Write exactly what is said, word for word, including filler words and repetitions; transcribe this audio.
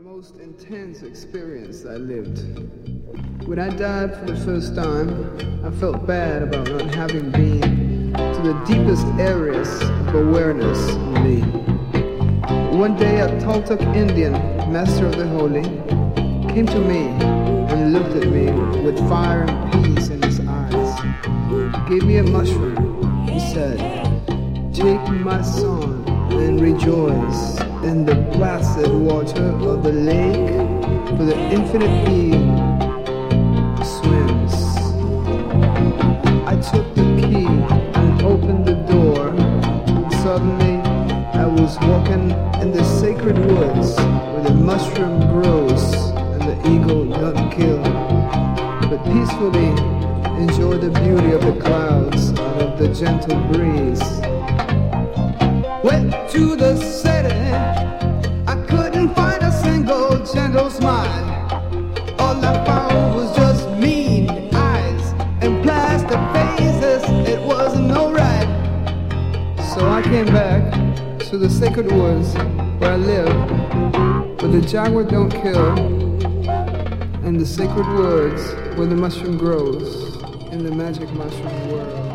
most intense experience I lived. When I died for the first time, I felt bad about not having been to the deepest areas of awareness in me. One day a Toltec Indian, master of the holy, came to me and looked at me with fire and peace in his eyes. He gave me a mushroom. He said, "Take my son and rejoice in the placid water of the lake, for the infinite being swims." I took the key and opened the door. Suddenly I was walking in the sacred woods where the mushroom grows and the eagle doesn't kill, but peacefully enjoy the beauty of the clouds and of the gentle breeze. Went to the city, I couldn't find a single gentle smile. All I found was just mean eyes and plastic faces. It wasn't no right. So I came back to the sacred woods where I live, where the jaguar don't kill, and the sacred woods where the mushroom grows in the magic mushroom world.